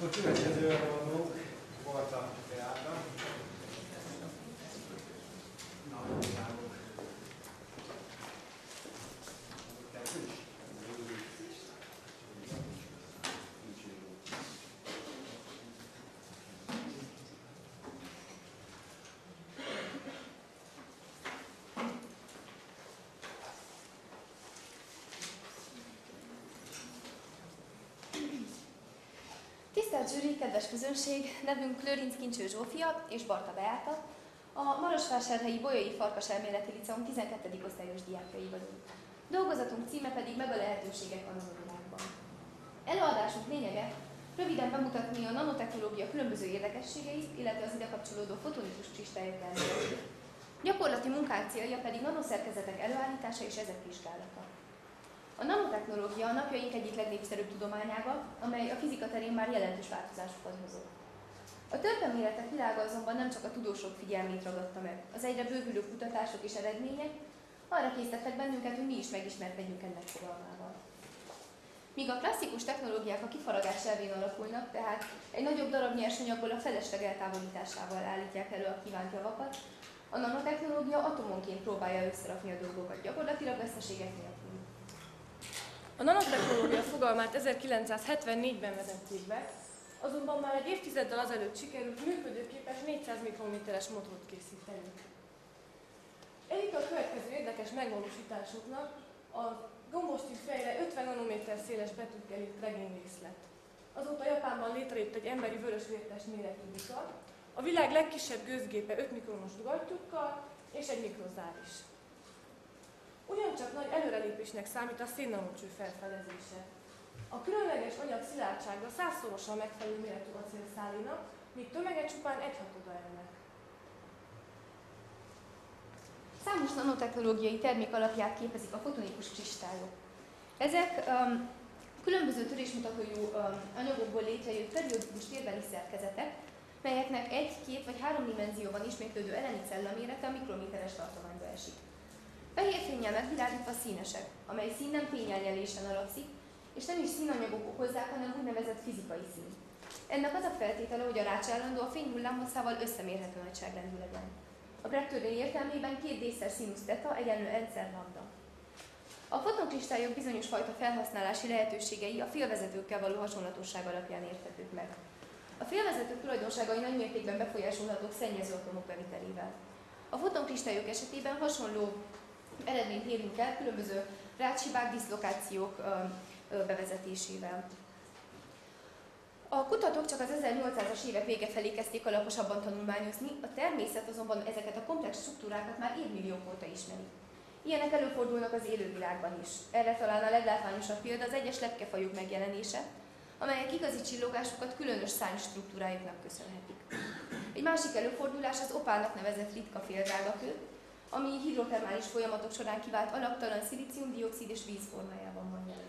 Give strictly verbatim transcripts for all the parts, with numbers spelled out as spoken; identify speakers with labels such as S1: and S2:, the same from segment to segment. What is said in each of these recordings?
S1: Akkor következő előadók Barta Beáta. Naponságok.
S2: Tisztelt zsűri, kedves közönség! Nevünk Lőrinc Kincső Zsófia és Barta Beáta. A Marosvásárhelyi Bolyai Farkas Elméleti Liceum tizenkettedik osztályos diákjai vagyunk. Dolgozatunk címe pedig Meg a lehetőségek a nanovilágban. Előadásunk lényege röviden bemutatni a nanotechnológia különböző érdekességeit, illetve az ide kapcsolódó fotonikus kristályok elméletét. Gyakorlati munkánk célja pedig nanoszerkezetek előállítása és ezek vizsgálata. A nanotechnológia a napjaink egyik legnépszerűbb tudományága, amely a fizika terén már jelentős változásokat hozott. A történelméletek világa azonban nem csak a tudósok figyelmét ragadta meg. Az egyre bővülő kutatások és eredmények arra késztettek bennünket, hogy mi is megismerkedjünk ennek fogalmával. Míg a klasszikus technológiák a kifaragás elvén alapulnak, tehát egy nagyobb darab nyersanyagból a felesleg eltávolításával állítják elő a kívánt javakat, a nanotechnológia atomonként próbálja összerakni a dolgokat, gyakorlatilag veszteségek nélkül.
S3: A nanotechnológia fogalmát ezerkilencszázhetvennégyben vezették be, azonban már egy évtizeddel azelőtt sikerült működőképes négyszáz mikrométeres motort készíteni. Egyik a következő érdekes megvalósításoknak a gombostű fejre ötven nanométer széles betűkkel írt regényrészlet. Azóta Japánban létrejött egy emberi vörösvértest méretű bika, a világ legkisebb gőzgépe öt mikronos dugattyúkkal és egy mikrozár is. Ugyancsak nagy előrelépésnek számít a szénnanocső felfedezése. A különleges anyag szilárdsága százszorosan megfelelő méretű acélszálinak, míg tömege csupán egy hatoda ennek.
S2: Számos nanotechnológiai termék alapját képezik a fotonikus kristályok. Ezek um, különböző törésmutatójú um, anyagokból létrejött periódikus térbeli szerkezetek, melyeknek egy, két vagy három dimenzióban ismétlődő elemi cellamérete a mikrométeres tartományba esik. Fehér fénnyel megvilágítva színesek, amely szín nem fényelnyelésen alapszik, és nem is színanyagok okozzák, hanem úgynevezett fizikai szín. Ennek az a feltétele, hogy a rácsállandó a fény hullámhosszával összemérhető nagyságrendű legyen. A Bragg törvény értelmében két d-szer színusz theta egyenlő n-szer lambda. A fotonkristályok bizonyos fajta felhasználási lehetőségei a félvezetőkkel való hasonlatosság alapján érthetők meg. A félvezetők tulajdonságai nagymértékben befolyásolhatók szennyező atomok bevitelével. A fotonkristályok esetében hasonló eredményt érünk el különböző rácshibák, diszlokációk bevezetésével. A kutatók csak az ezernyolcszázas évek vége felé kezdték alaposabban tanulmányozni, a természet azonban ezeket a komplex struktúrákat már évmilliók óta ismeri. Ilyenek előfordulnak az élővilágban is. Erre talán a leglátványosabb példa az egyes lepkefajok megjelenése, amelyek igazi csillogásukat különös szárnystruktúrájuknak köszönhetik. Egy másik előfordulás az opálnak nevezett ritka féldrágakő, ami hidrotermális folyamatok során kivált alaptalan szilícium-dioxid és víz formájában van jelen.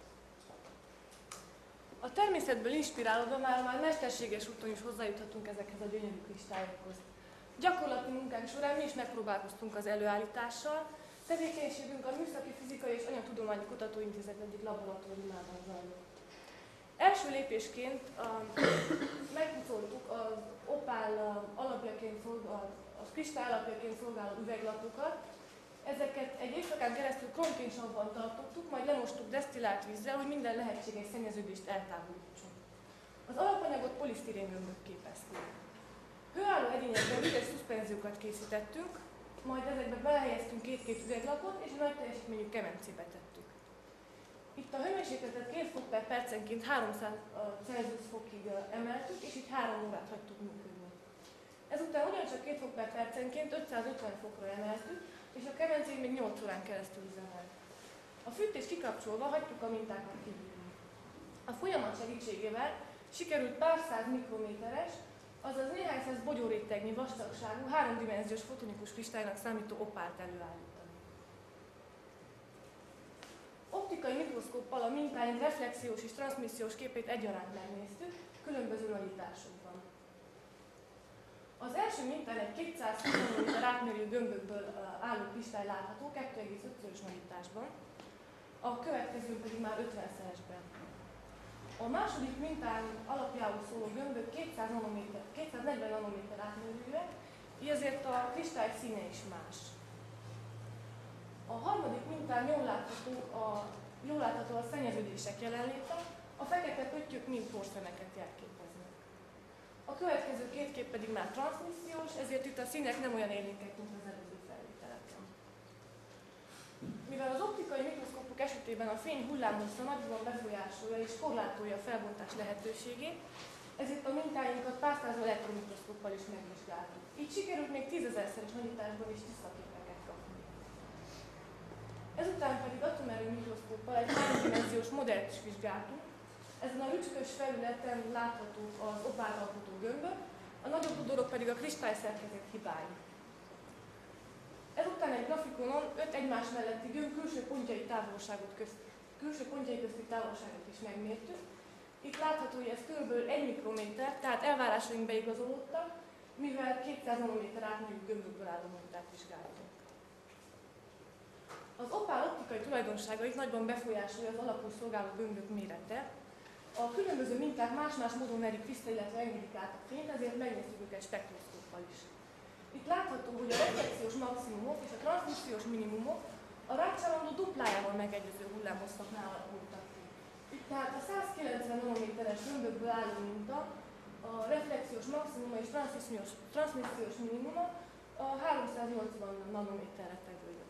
S3: A természetből inspirálódva már, már mesterséges úton is hozzájuthatunk ezekhez a gyönyörű kristályokhoz. Gyakorlati munkánk során mi is megpróbálkoztunk az előállítással, tevékenységünk a Műszaki Fizikai és Anyagtudományi Kutatóintézet egyik laboratóriumában zajlott. Első lépésként uh, megpucoltuk az opál uh, alapjaként szolgáló, a kristály alapjaként szolgáló üveglapokat. Ezeket egy évszakán keresztül kromkénysavban tartottuk, majd lemostuk desztillált vízzel, hogy minden lehetséges szennyeződést eltávolítsunk. Az alapanyagot polisztirén-gömbök képezték. Hőálló edényekben üres szuszpenziókat készítettünk, majd ezekbe belehelyeztünk két-két üveglapot, és a nagy teljesítményű kemencébe tettük. Itt a hőmérsékletet két fok per percenként háromszáz Celsius fokig emeltük, és így három órát hagytuk működni. Ezután ugyancsak két fok per percenként ötszázötven fokra emeltük, és a kemencéig még nyolc órán keresztül üzemelt. A fűtést kikapcsolva hagytuk a mintákat kívülni. A folyamat segítségével sikerült pár száz mikrométeres, azaz néhány száz bogyórétegnyi vastagságú, háromdimenziós fotonikus kristálynak számító opált előállítani. Optikai mikroszkóppal a mintáink reflexiós és transzmissziós képét egyaránt megnéztük, különböző nagyításokban. Az első mintán egy kétszázhúsz nanométer átmérő gömbökből álló kristály látható kettő egész öt-szörös nagyításban, a következő pedig már ötvenszeresben. A második mintán alapjául átmérőek, így ezért a kristály színe is más. A harmadik mintán jól látható a, jól látható a szennyeződések jelenléte, a fekete pöttyök mind porszemeket jelképeznek. A következő két kép pedig már transzmissziós, ezért itt a színek nem olyan élénkek, mint az előző felvételeken. Mivel az optikai mikroszkópok esetében a fény hullámhossza nagyban befolyásolja és korlátolja a felbontás lehetőségét, ezért a mintáinkat párszáz elektromikroszkóppal is megvizsgáltuk. Így sikerült még tízezerszeres nagyításban is tiszta képeket kapni. Ezután pedig atomerő mikroszkóppal egy háromdimenziós modellt is vizsgáltunk. Ezen a ücskös felületen láthatók az opált alkotó gömbök, a nagyobb udorok pedig a kristályszerkezet hibái. Ezután egy grafikonon öt egymás melletti gömb külső pontjai, távolságot közt, külső pontjai közti távolságot is megmértük. Itt látható, hogy ez kb. egy mikrométer, tehát elvárásaink beigazolódtak, mivel kétszáz nanométer átmérőjű gömbökből álló mintát vizsgáltunk. Az opál optikai tulajdonságait nagyban befolyásolja az alapul szolgáló gömbök mérete. A különböző minták más-más módon verik vissza, illetve engedik át a fényt, ezért megnéztük őket spektroszkóppal is. Itt látható, hogy a reflexiós maximumok és a transzmissziós minimumok a rácsálandó duplájával megegyező hullámhosszaknál alakultak ki. Itt tehát a százkilencven nanométeres gömbökből álló minta, a reflexiós maximuma és transzmissziós, transzmissziós minimuma a háromszáznyolcvan nanométerre tevődött.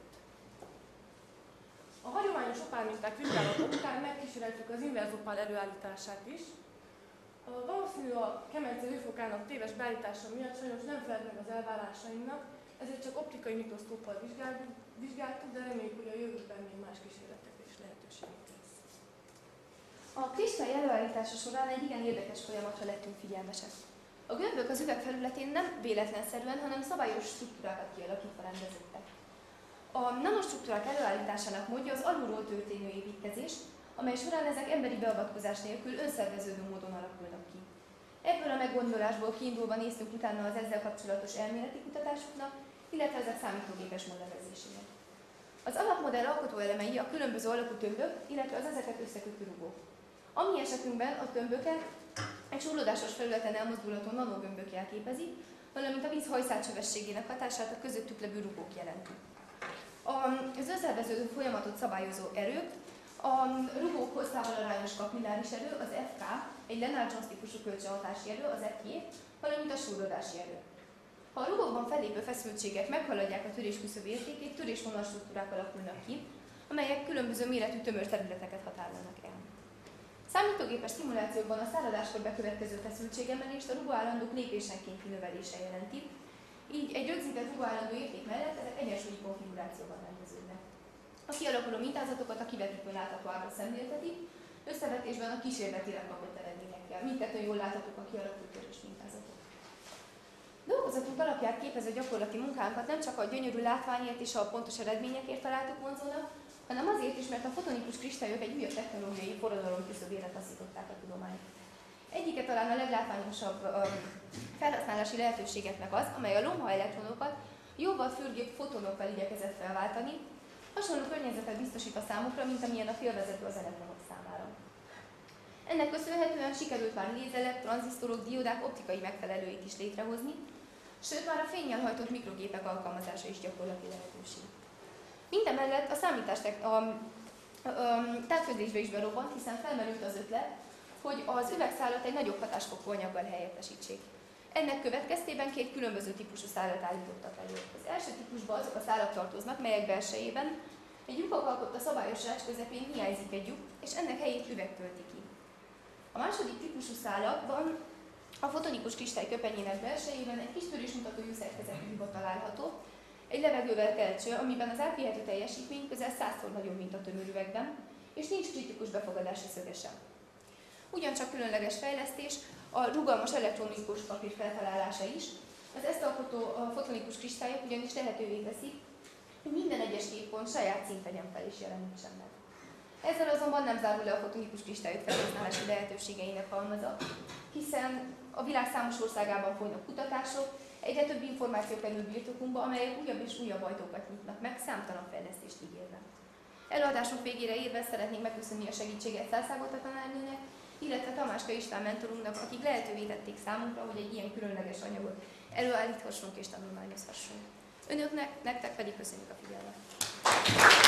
S3: A hagyományos opálminták vizsgálata után megkíséreltük az inverz opál előállítását is. Valószínű a kemence hőfokának téves beállítása miatt sajnos nem felelt meg az elvárásainknak, ezért csak optikai mikroszkóppal vizsgáltuk, de reméljük, hogy a jövőben még más kísérletekre is lehetőségünk lesz.
S2: A kristály előállítása során egy igen érdekes folyamatra lettünk figyelmesek. A gömbök az üveg felületén nem véletlenszerűen, hanem szabályos struktúrákat kialakítva rendeződtek. A nanostruktúrák előállításának módja az alulról történő építkezés, amely során ezek emberi beavatkozás nélkül önszerveződő módon alakulnak ki. Ebből a meggondolásból kiindulva néztünk utána az ezzel kapcsolatos elméleti kutatásoknak, illetve ezek számítógépes modellezésének. Az alapmodell alkotóelemei a különböző alakú tömbök, illetve az ezeket összekötő rugók. A mi esetünkben a tömböket egy súrlódásos felületen elmozdulható nanogömbök jelképezik, valamint a víz hajszálcsövességének hatását a közöttük levő rugók jelentik. Az önszerveződő folyamatot szabályozó erők, a rugók hosszával arányos kapilláris erő, az ef ká, egy Lennard-Jones típusú kölcsönhatási erő, az ef jé, valamint a súrlódási erő. Ha a rugókban fellépő feszültségek meghaladják a törésküszöb értékét, törésvonal struktúrák alakulnak ki, amelyek különböző méretű tömör területeket határolnak el. Számítógépes szimulációkban a száradáskor bekövetkező feszültségemelést a rugóállandók lépésenkénti növelése jelenti, így egy rögzített rugóállandó érték mellett ezek egyensúlyi konfigurációban rendeződnek. A kialakuló mintázatokat a kivetítőn látható ábra szemléltetik, összevetésben a kísérletileg kapott eredményekkel. Mindkettőn jól láthatók a kialakult törés mintázatok. Dolgozatunk alapját képező gyakorlati munkánkat nem csak a gyönyörű látványért és a pontos eredményekért találtuk vonzónak, hanem azért is, mert a fotonikus kristályok egy újabb technológiai forradalom küszöbére taszították a tudományt. Egyike talán a leglátványosabb um, felhasználási lehetőségeknek az, amely a lomha elektronokat jóval fürgőbb fotonokkal igyekezett felváltani, hasonló környezetet biztosít a számukra, mint amilyen a félvezető az elektronok számára. Ennek köszönhetően sikerült már lézerek, tranzisztorok, diódák optikai megfelelőit is létrehozni, sőt már a fénnyel hajtott mikrogépek alkalmazása is gyakorlati lehetőség. Mindemellett a számítás a, a, a távközlésbe is berobbant, hiszen felmerült az ötlet, hogy az üvegszálat egy nagyobb hatásfokú anyaggal helyettesítsék. Ennek következtében két különböző típusú szálat állítottak elő. Az első típusban azok a szálak tartoznak, melyek belsejében egy lyukak alkotta szabályos rács közepén hiányzik egy lyuk, és ennek helyét üveg tölti ki. A második típusú szálakban a fotonikus kristály köpenyének belsejében egy kis törésmutató lyukszerkezetű lyuka található, egy levegővel keltső, amiben az átvihető teljesítmény közel százszor nagyobb, mint a tömörüvegben, és nincs kritikus befogadási szöge sem. Ugyancsak különleges fejlesztés a rugalmas elektronikus papír feltalálása is. Az ezt alkotó a fotonikus kristályok ugyanis lehetővé teszik, hogy minden egyes képpont saját színtegyen fel is jelenítsen meg. Ezzel azonban nem zárul le a fotonikus kristályok felhasználási lehetőségeinek halmaza, hiszen a világ számos országában folynak kutatások, egyre több információ kerül birtokunkba, amelyek újabb és újabb ajtókat nyitnak meg, számtalan fejlesztést ígérve. Előadásunk végére érve szeretnénk megköszönni a segítséget Szászágota tanárnőnek, illetve Tamáska István mentorunknak, akik lehetővé tették számunkra, hogy egy ilyen különleges anyagot előállíthassunk és tanulmányozhassunk. Önöknek, nektek pedig köszönjük a figyelmet!